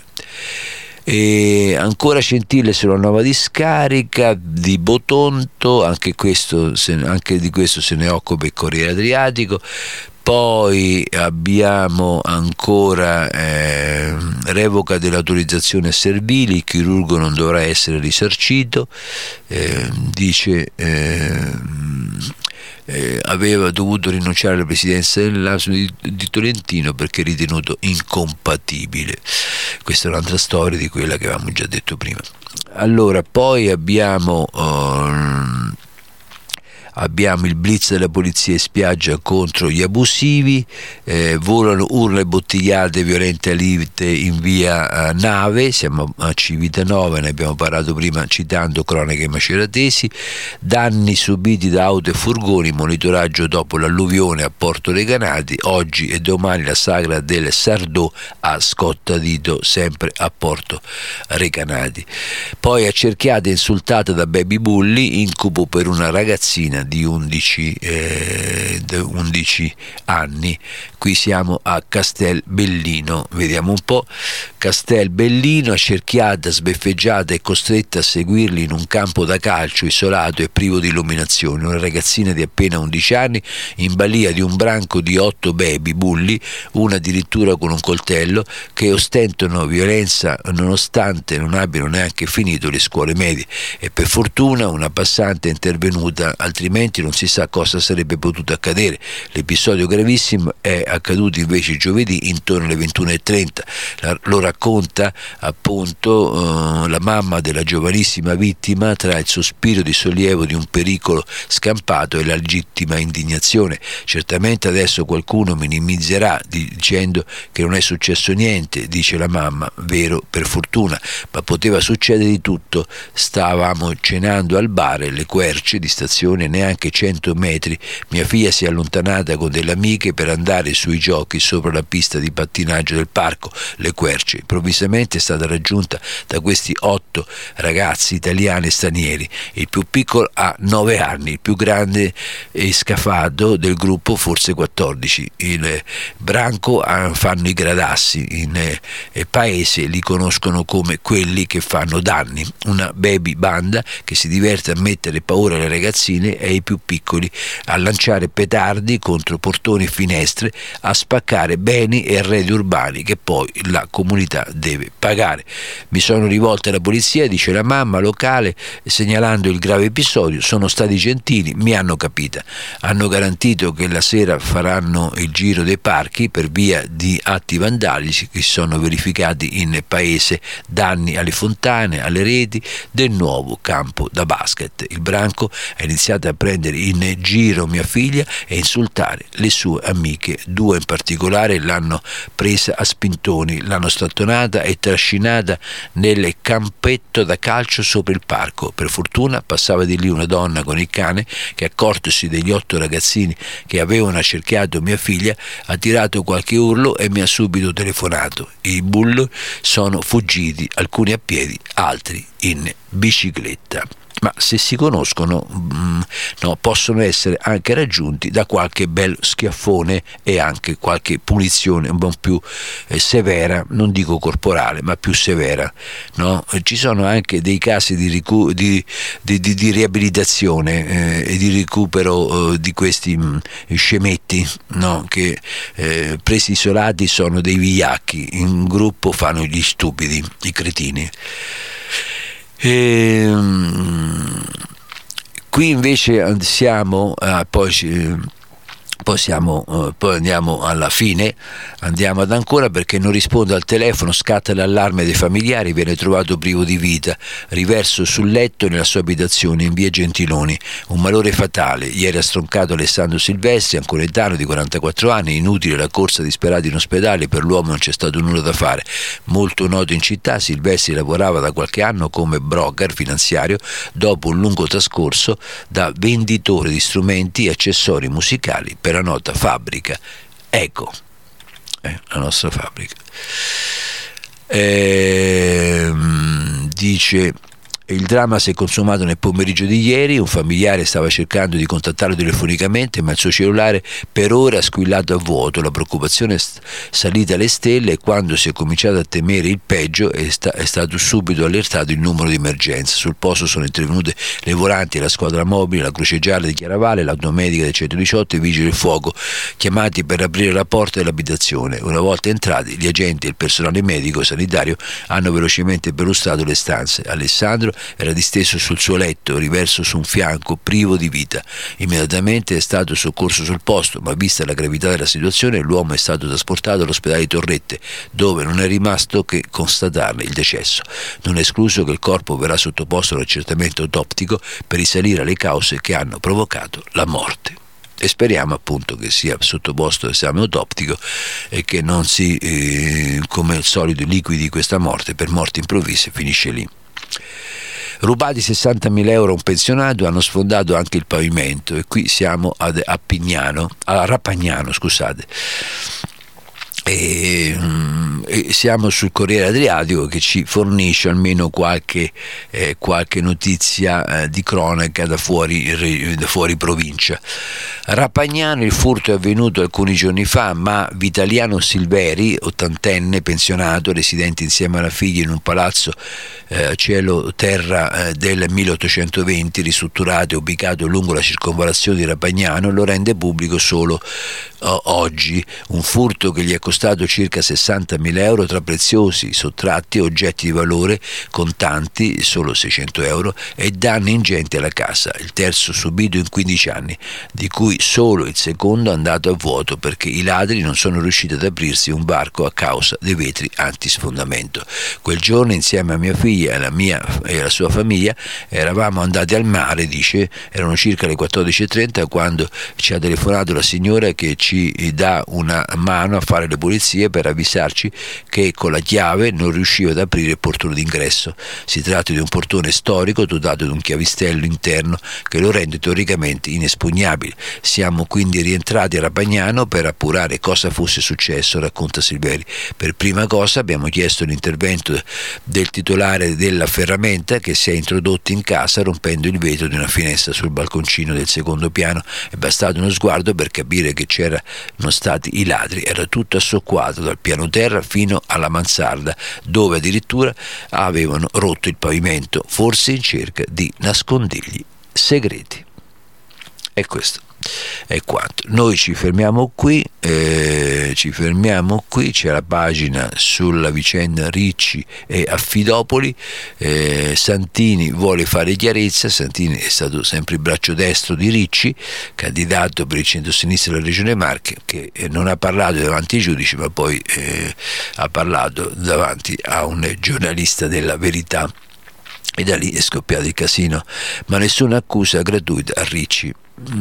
E ancora scintille sulla nuova discarica di Botonto, anche, questo, se, anche di questo se ne occupa il Corriere Adriatico. Poi abbiamo ancora eh, revoca dell'autorizzazione a servili, il chirurgo non dovrà essere risarcito, eh, dice eh, eh, aveva dovuto rinunciare alla presidenza dell'A S M di, di Tolentino perché ritenuto incompatibile. Questa è un'altra storia di quella che avevamo già detto prima. Allora, poi abbiamo uh, abbiamo il blitz della polizia in spiaggia contro gli abusivi, eh, volano urla e bottigliate violente a lite in via uh, Nave, siamo a Civitanova, ne abbiamo parlato prima citando cronache maceratesi, danni subiti da auto e furgoni, monitoraggio dopo l'alluvione a Porto Recanati, oggi e domani la sagra del Sardò a Scottadito, sempre a Porto Recanati. Poi accerchiata e insultata da Baby Bulli, incubo per una ragazzina di undici, eh, undici anni, qui siamo a Castelbellino, vediamo un po'. Castelbellino, accerchiata, sbeffeggiata e costretta a seguirli in un campo da calcio isolato e privo di illuminazione, una ragazzina di appena undici anni in balia di un branco di otto baby bulli, una addirittura con un coltello, che ostentano violenza nonostante non abbiano neanche finito le scuole medie, e per fortuna una passante è intervenuta, altrimenti non si sa cosa sarebbe potuto accadere. L'episodio gravissimo è accaduto invece giovedì intorno alle ventuno e trenta. La, lo racconta appunto uh, la mamma della giovanissima vittima tra il sospiro di sollievo di un pericolo scampato e la legittima indignazione. Certamente adesso qualcuno minimizzerà dicendo che non è successo niente, dice la mamma, vero per fortuna, ma poteva succedere di tutto. Stavamo cenando al bar, Le Querce di stazione, neanche cento metri, mia figlia si è allontanata con delle amiche per andare sui giochi sopra la pista di pattinaggio del parco Le Querce. Improvvisamente è stata raggiunta da questi otto ragazzi italiani e stranieri. Il più piccolo ha nove anni, il più grande e scafato del gruppo forse quattordici. Il branco fanno i gradassi, in eh, paese li conoscono come quelli che fanno danni, una baby banda che si diverte a mettere paura alle ragazzine e ai più piccoli, a lanciare petardi contro portoni e finestre, a spaccare beni e arredi urbani che poi la comunità deve pagare. Mi sono rivolta alla polizia, dice la mamma locale, segnalando il grave episodio. Sono stati gentili, mi hanno capita, hanno garantito che la sera faranno il giro dei parchi per via di atti vandalici che si sono verificati in paese, danni alle fontane, alle reti del nuovo campo da basket. Il branco ha iniziato a prendere in giro mia figlia e insultare le sue amiche, due in particolare l'hanno presa a spintoni, l'hanno strattonata e trascinata nel campetto da calcio sopra il parco. Per fortuna passava di lì una donna con il cane che, accortosi degli otto ragazzini che avevano accerchiato mia figlia, ha tirato qualche urlo e mi ha subito telefonato. I bulli sono fuggiti, alcuni a piedi, altri in bicicletta. Ma se si conoscono mm, no, possono essere anche raggiunti da qualche bel schiaffone e anche qualche punizione un po' più eh, severa, non dico corporale ma più severa, no? Ci sono anche dei casi di, ricu- di, di, di, di riabilitazione eh, e di recupero eh, di questi mh, scemetti, no? Che eh, presi isolati sono dei vigliacchi, in gruppo fanno gli stupidi, i cretini. E, qui invece siamo ah, poi Poi, siamo, eh, poi andiamo alla fine, andiamo ad ancora perché non risponde al telefono, scatta l'allarme dei familiari, viene trovato privo di vita, riverso sul letto nella sua abitazione in via Gentiloni, un malore fatale. Ieri ha stroncato Alessandro Silvestri, ancoletano di quarantaquattro anni, inutile la corsa disperata in ospedale, per l'uomo non c'è stato nulla da fare. Molto noto in città, Silvestri lavorava da qualche anno come broker finanziario, dopo un lungo trascorso da venditore di strumenti e accessori musicali per la nota fabbrica Eco, eh, la nostra fabbrica. Ehm, dice: il dramma si è consumato nel pomeriggio di ieri, un familiare stava cercando di contattarlo telefonicamente ma il suo cellulare per ora ha squillato a vuoto, la preoccupazione è salita alle stelle e quando si è cominciato a temere il peggio è, sta- è stato subito allertato il numero di emergenza. Sul posto sono intervenute le volanti, la squadra mobile, la Croce Gialla di Chiaravalle, l'automedica del centodiciotto e i vigili del fuoco chiamati per aprire la porta dell'abitazione. Una volta entrati, gli agenti e il personale medico sanitario hanno velocemente perlustrato le stanze. Alessandro era disteso sul suo letto, riverso su un fianco, privo di vita. Immediatamente è stato soccorso sul posto, ma vista la gravità della situazione l'uomo è stato trasportato all'ospedale di Torrette, dove non è rimasto che constatarne il decesso. Non è escluso che il corpo verrà sottoposto a un accertamento autoptico per risalire alle cause che hanno provocato la morte. E speriamo appunto che sia sottoposto all'esame autoptico e che non si, eh, come al solito, liquidi questa morte per morte improvvise e finisce lì. Rubati sessantamila euro a un pensionato, hanno sfondato anche il pavimento e qui siamo ad, a Pignano, a Rapagnano, scusate. E, e siamo sul Corriere Adriatico che ci fornisce almeno qualche, eh, qualche notizia eh, di cronaca da fuori, da fuori provincia. A Rapagnano il furto è avvenuto alcuni giorni fa, ma Vitaliano Silveri, ottantenne, pensionato, residente insieme alla figlia in un palazzo eh, cielo terra eh, del milleottocentoventi, ristrutturato e ubicato lungo la circonvallazione di Rapagnano, lo rende pubblico solo oh, oggi. Un furto che gli è costato circa sessantamila euro tra preziosi sottratti, oggetti di valore, contanti, solo seicento euro, e danni ingenti alla casa, il terzo subito in quindici anni, di cui solo il secondo è andato a vuoto perché i ladri non sono riusciti ad aprirsi un varco a causa dei vetri antisfondamento. Quel giorno, insieme a mia figlia e alla mia e alla sua famiglia, eravamo andati al mare, dice, erano circa le quattordici e trenta quando ci ha telefonato la signora che ci dà una mano a fare le pulizie per avvisarci che con la chiave non riusciva ad aprire il portone d'ingresso. Si tratta di un portone storico dotato di un chiavistello interno che lo rende teoricamente inespugnabile. Siamo quindi rientrati a Rapagnano per appurare cosa fosse successo, racconta Silveri. Per prima cosa abbiamo chiesto l'intervento del titolare della ferramenta che si è introdotto in casa rompendo il vetro di una finestra sul balconcino del secondo piano. È bastato uno sguardo per capire che c'erano stati i ladri. Era tutto assoquato dal piano terra fino alla mansarda, dove addirittura avevano rotto il pavimento, forse in cerca di nascondigli segreti. E questo è quanto. Noi ci fermiamo qui, eh, ci fermiamo qui, c'è la pagina sulla vicenda Ricci e Affidopoli. eh, Santini vuole fare chiarezza. Santini è stato sempre il braccio destro di Ricci, candidato per il centro-sinistra della Regione Marche, che non ha parlato davanti ai giudici ma poi eh, ha parlato davanti a un giornalista della Verità e da lì è scoppiato il casino, ma nessuna accusa gratuita a Ricci.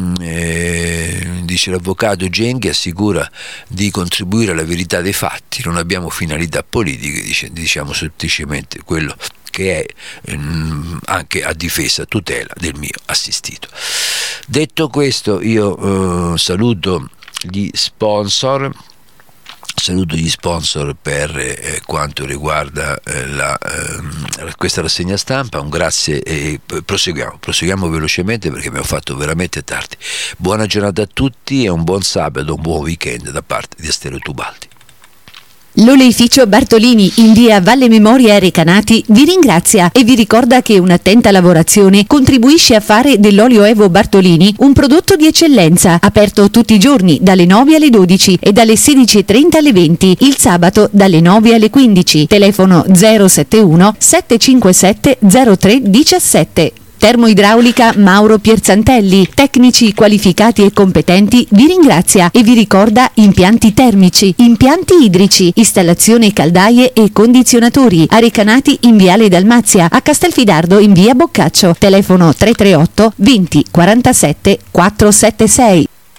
Eh, dice l'avvocato Genghi, assicura di contribuire alla verità dei fatti, non abbiamo finalità politiche, dice, diciamo semplicemente quello che è, ehm, anche a difesa, tutela del mio assistito. Detto questo, io eh, saluto gli sponsor Saluto gli sponsor per eh, quanto riguarda eh, la, eh, questa rassegna stampa. Un grazie e proseguiamo, proseguiamo velocemente perché abbiamo fatto veramente tardi. Buona giornata a tutti e un buon sabato, un buon weekend da parte di Astero Tubaldi. L'oleificio Bartolini in via Valle Memoria Recanati vi ringrazia e vi ricorda che un'attenta lavorazione contribuisce a fare dell'olio Evo Bartolini un prodotto di eccellenza, aperto tutti i giorni dalle nove alle dodici e dalle sedici e trenta alle venti, il sabato dalle nove alle quindici. Telefono zero sette uno sette cinque sette zero tre uno sette. Termoidraulica Mauro Pierzantelli, tecnici qualificati e competenti, vi ringrazia e vi ricorda impianti termici, impianti idrici, installazione caldaie e condizionatori, a Recanati in viale Dalmazia, a Castelfidardo in via Boccaccio, telefono tre tre otto venti quarantasette quattrocentosettantasei.